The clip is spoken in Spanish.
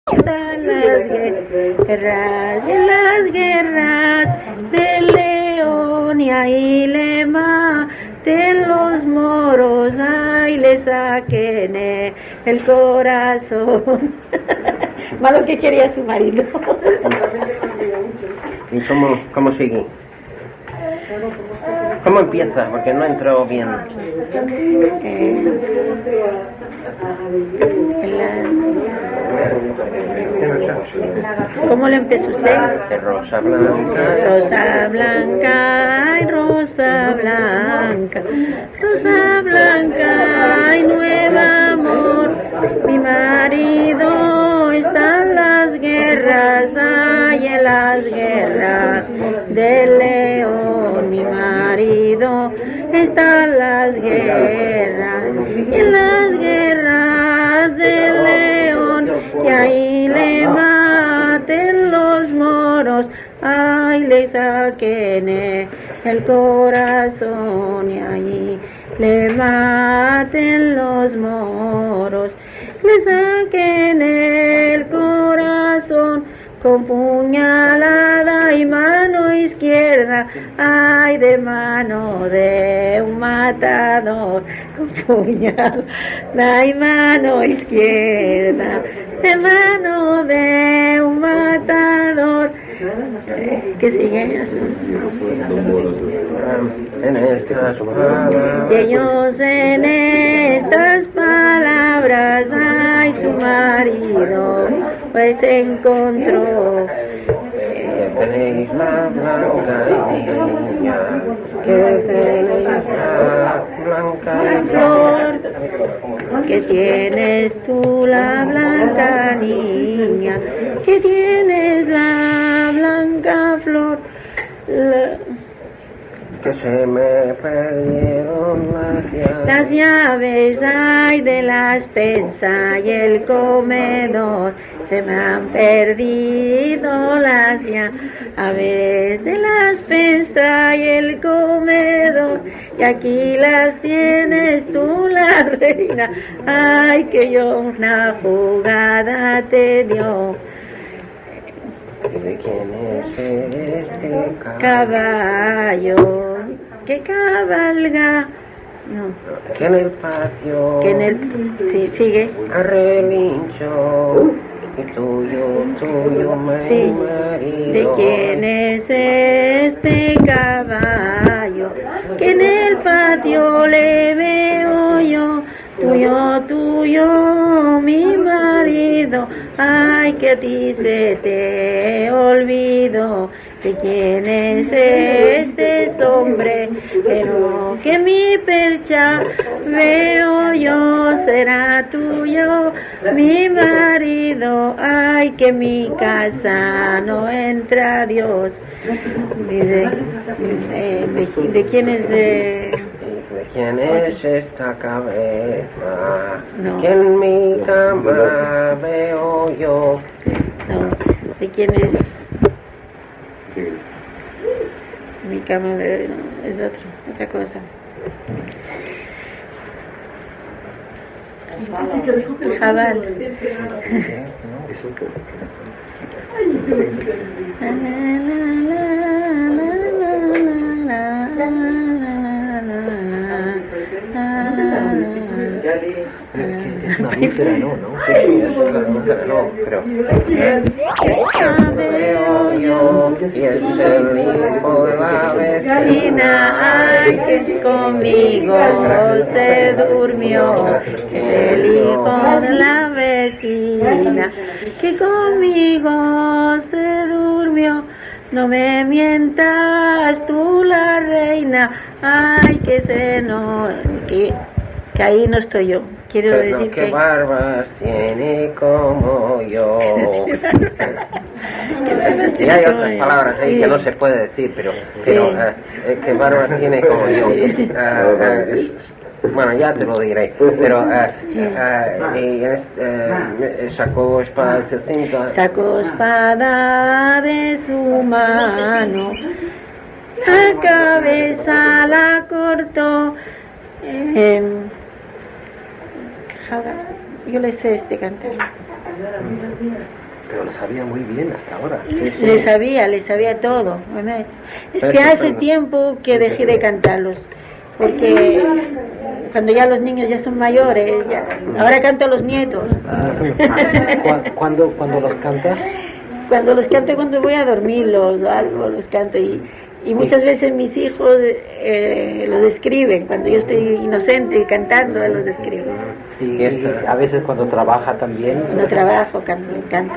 Están las guerras y las guerras del León, y ahí le maten los moros, ahí le saquen el corazón. Malo que quería su marido. ¿Y cómo sigue? ¿Cómo empieza? Porque no entró bien. ¿Cómo le empezó usted? Rosa blanca, rosa blanca, ay, rosa blanca, rosa blanca, ay, nueva amor, mi marido está en las guerras, ay, en las guerras del León, mi marido está en las guerras, en las guerras del León, y ahí le maten los moros, ay, le saquen el corazón, y ahí le maten los moros, le saquen el corazón con puñalada y mano izquierda, ay, de mano de un matador, con puñalada y mano izquierda, de mano de un matador. ¿Qué sigue? En estas palabras, Y ellos en estas palabras, ay, su marido pues encontró. tenéis la blanca niña, Que tenéis la blanca flor, que tienes tú la blanca niña, que tienes la blanca flor. que se me perdieron las llaves hay de la despensa y el comedor, se me han perdido las llaves de la despensa y el comedor, y aquí las tienes tú, la reina, ay, que yo una jugada te dio. ¿De quién es este Caballo que cabalga, no, que en el patio, que en el, sí, sigue, a relincho, y tuyo, sí, marido. ¿de quién es este caballo que en el patio le veo yo? Tuyo, mi marido, ay, que a ti se te olvidó. ¿De quién es este hombre? Pero que mi percha veo yo, será tuyo, mi marido, ay, que mi casa no entra Dios. Dice, ¿de quién es? ¿De quién es esta cabeza? No. Que en mi cama veo yo. No, ¿de quién es? Mi cama es otra cosa. Jabal. Es una víspera, ¿no? Sí, es una víspera, no, pero veo yo, y es el hijo de la vecina, ay, que conmigo se durmió, es el hijo de la vecina, que conmigo se durmió. No me mientas tú, la reina, ay, que ahí no estoy yo. Quiero pero decir que barbas tiene como yo. Y hay otras palabras ahí que no se puede decir, pero que barbas tiene como yo. Bueno, ya te lo diré, pero sacó espada de su cinto. Sacó espada de su mano, la cabeza la cortó. Yo le sé cantar. Pero lo sabía muy bien hasta ahora. Le sabía todo. Bueno, es que hace tiempo que dejé de cantarlos, porque cuando ya los niños ya son mayores, ahora canto a los nietos. ¿Cuándo los cantas? Cuando los canto, cuando voy a dormirlos o algo, los canto y muchas veces mis hijos los describen. Cuando yo estoy inocente cantando, los describen. Y a veces cuando trabaja también. Cuando trabajo, canto.